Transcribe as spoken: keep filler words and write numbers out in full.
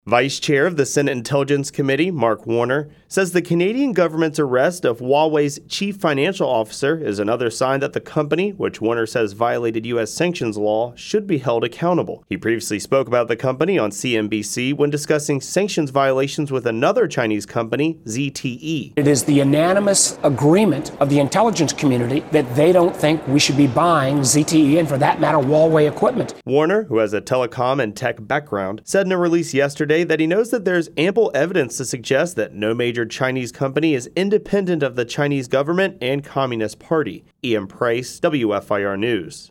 Vice Chair of the Senate Intelligence Committee, Mark Warner, says the Canadian government's arrest of Huawei's chief financial officer is another sign that the company, which Warner says violated U S sanctions law, should be held accountable. He previously spoke about the company on C N B C when discussing sanctions violations with another Chinese company, Z T E. It is the unanimous agreement of the intelligence community that they don't think we should be buying Z T E and, for that matter, Huawei equipment. Warner, who has a telecom and tech background, said in a release yesterday that he knows that there's ample evidence to suggest that no major Chinese company is independent of the Chinese government and Communist Party. Ian Price, W F I R News.